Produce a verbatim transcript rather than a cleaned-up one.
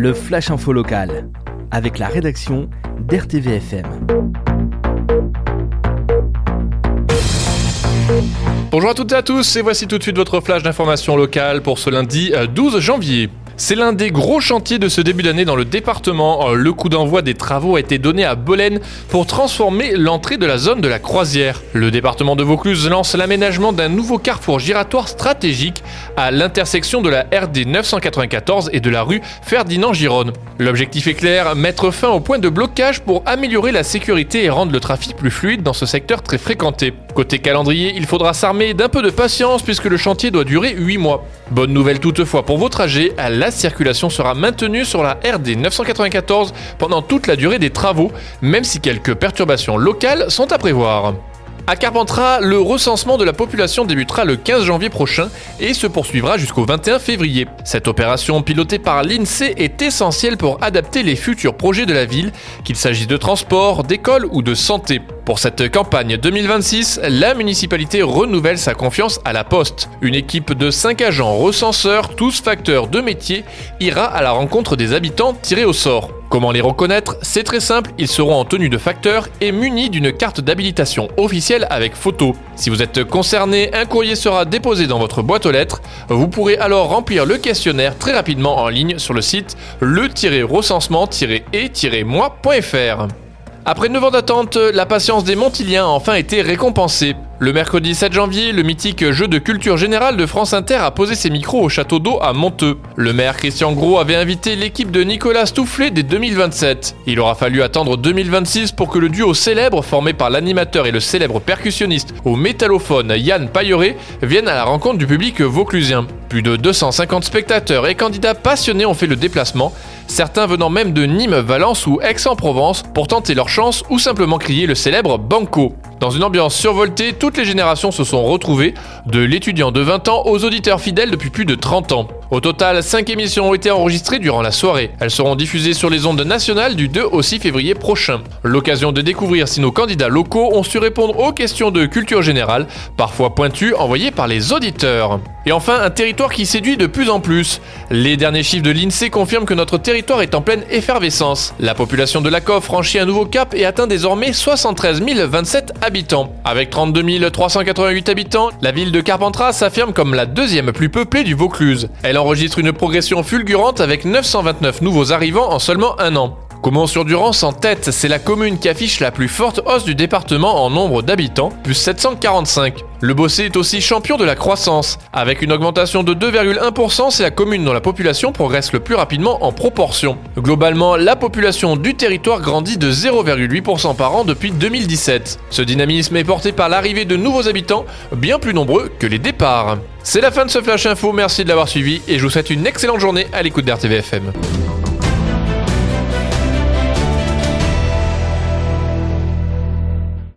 le Flash Info Local, avec la rédaction d'R T V F M. Bonjour à toutes et à tous, et voici tout de suite votre flash d'information locale pour ce lundi douze janvier. C'est l'un des gros chantiers de ce début d'année dans le département. Le coup d'envoi des travaux a été donné à Bolène pour transformer l'entrée de la zone de la Croisière. Le département de Vaucluse lance l'aménagement d'un nouveau carrefour giratoire stratégique à l'intersection de la R D neuf cent quatre-vingt-quatorze et de la rue Ferdinand-Gironne. L'objectif est clair, mettre fin au point de blocage pour améliorer la sécurité et rendre le trafic plus fluide dans ce secteur très fréquenté. Côté calendrier, il faudra s'armer d'un peu de patience puisque le chantier doit durer huit mois. Bonne nouvelle toutefois pour vos trajets, la circulation sera maintenue sur la R D neuf cent quatre-vingt-quatorze pendant toute la durée des travaux, même si quelques perturbations locales sont à prévoir. À Carpentras, le recensement de la population débutera le quinze janvier prochain et se poursuivra jusqu'au vingt et un février. Cette opération pilotée par l'INSEE est essentielle pour adapter les futurs projets de la ville, qu'il s'agisse de transport, d'école ou de santé. Pour cette campagne deux mille vingt-six, la municipalité renouvelle sa confiance à la Poste. Une équipe de cinq agents recenseurs, tous facteurs de métier, ira à la rencontre des habitants tirés au sort. Comment les reconnaître ? C'est très simple, ils seront en tenue de facteur et munis d'une carte d'habilitation officielle avec photo. Si vous êtes concerné, un courrier sera déposé dans votre boîte aux lettres. Vous pourrez alors remplir le questionnaire très rapidement en ligne sur le site le recensement et moi point f r. Après neuf ans d'attente, la patience des Montiliens a enfin été récompensée. Le mercredi sept janvier, le mythique jeu de culture générale de France Inter a posé ses micros au château d'eau à Monteux. Le maire Christian Gros avait invité l'équipe de Nicolas Stoufflet dès deux mille vingt-sept. Il aura fallu attendre deux mille vingt-six pour que le duo célèbre, formé par l'animateur et le célèbre percussionniste au métallophone Yann Pailleret, vienne à la rencontre du public vauclusien. Plus de deux cent cinquante spectateurs et candidats passionnés ont fait le déplacement, certains venant même de Nîmes, Valence ou Aix-en-Provence pour tenter leur chance ou simplement crier le célèbre Banco. Dans une ambiance survoltée, toutes les générations se sont retrouvées, de l'étudiant de vingt ans aux auditeurs fidèles depuis plus de trente ans. Au total, cinq émissions ont été enregistrées durant la soirée. Elles seront diffusées sur les ondes nationales du deux au six février prochain. L'occasion de découvrir si nos candidats locaux ont su répondre aux questions de culture générale, parfois pointues, envoyées par les auditeurs. Et enfin, un territoire qui séduit de plus en plus. Les derniers chiffres de l'INSEE confirment que notre territoire est en pleine effervescence. La population de l'Acov franchit un nouveau cap et atteint désormais soixante-treize mille vingt-sept habitants. Avec trente-deux mille trois cent quatre-vingt-huit habitants, la ville de Carpentras s'affirme comme la deuxième plus peuplée du Vaucluse. Elle enregistre une progression fulgurante avec neuf cent vingt-neuf nouveaux arrivants en seulement un an. Comont-sur-Durance en tête, c'est la commune qui affiche la plus forte hausse du département en nombre d'habitants, plus sept cent quarante-cinq. Le Bossé est aussi champion de la croissance. Avec une augmentation de deux virgule un pour cent, c'est la commune dont la population progresse le plus rapidement en proportion. Globalement, la population du territoire grandit de zéro virgule huit pour cent par an depuis deux mille dix-sept. Ce dynamisme est porté par l'arrivée de nouveaux habitants, bien plus nombreux que les départs. C'est la fin de ce Flash Info, merci de l'avoir suivi et je vous souhaite une excellente journée à l'écoute d'R T V F M.